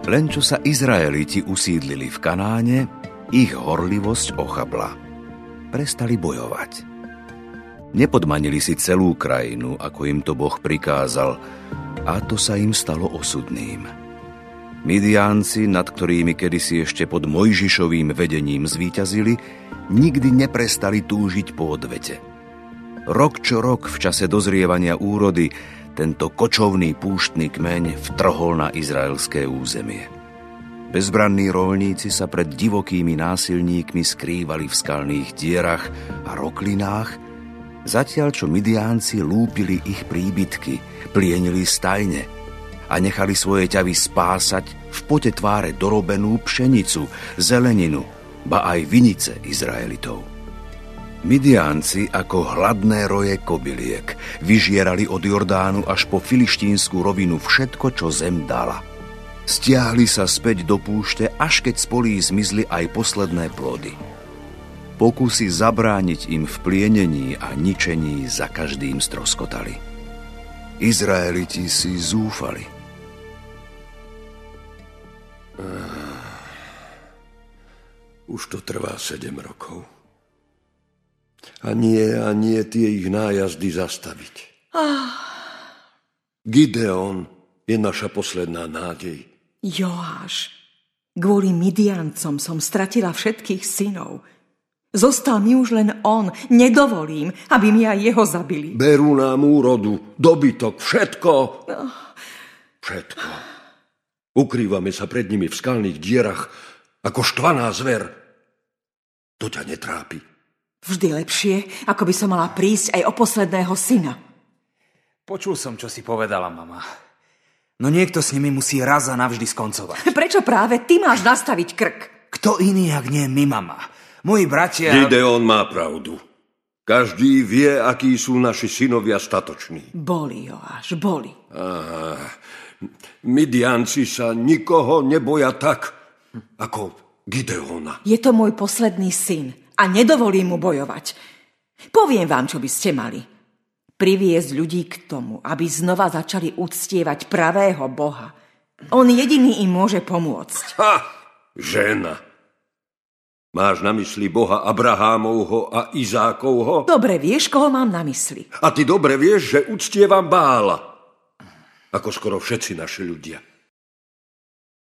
Len čo sa Izraeliti usídlili v Kanáne, ich horlivosť ochabla. Prestali bojovať. Nepodmanili si celú krajinu, ako im to Boh prikázal, a to sa im stalo osudným. Midiánci, nad ktorými kedysi ešte pod Mojžišovým vedením zvíťazili, nikdy neprestali túžiť po odvete. Rok čo rok v čase dozrievania úrody tento kočovný púštny kmeň vtrhol na izraelské územie. Bezbranní roľníci sa pred divokými násilníkmi skrývali v skalných dierach a roklinách, zatiaľ čo Midiánci lúpili ich príbytky, plienili stajne a nechali svoje ťavy spásať v pote tváre dorobenú pšenicu, zeleninu, ba aj vinice Izraelitov. Midiánci ako hladné roje kobyliek vyžierali od Jordánu až po filištínsku rovinu všetko, čo zem dala. Stiahli sa späť do púšte, až keď z polí zmizli aj posledné plody. Pokusy zabrániť im v plienení a ničení za každým stroskotali. Izraeliti si zúfali. Už to trvá 7 rokov. A nie tie ich nájazdy zastaviť. Gideon je naša posledná nádej. Joáš, kvôli Midiancom som stratila všetkých synov. Zostal mi už len on. Nedovolím, aby mi aj jeho zabili. Berú nám úrodu, dobytok, všetko. Všetko. Ukrývame sa pred nimi v skalných dierach ako štvaná zver. To ťa netrápi. Vždy lepšie, ako by som mala prísť aj o posledného syna. Počul som, čo si povedala mama. No niekto s nimi musí raz a navždy skoncovať. Prečo práve ty máš nastaviť krk? Kto iný, ak nie my, mama? Moji bratia... Gideon má pravdu. Každý vie, akí sú naši synovia statoční. Boli, Joáš, boli. Midianci sa nikoho neboja tak, ako Gideona. Je to môj posledný syn a nedovolím mu bojovať. Poviem vám, čo by ste mali. Priviesť ľudí k tomu, aby znova začali uctievať pravého Boha. On jediný im môže pomôcť. Žena. Máš na mysli Boha Abrahámovho a Izákovho? Dobre vieš, koho mám na mysli. A ty dobre vieš, že uctievam Bála. Ako skoro všetci naši ľudia.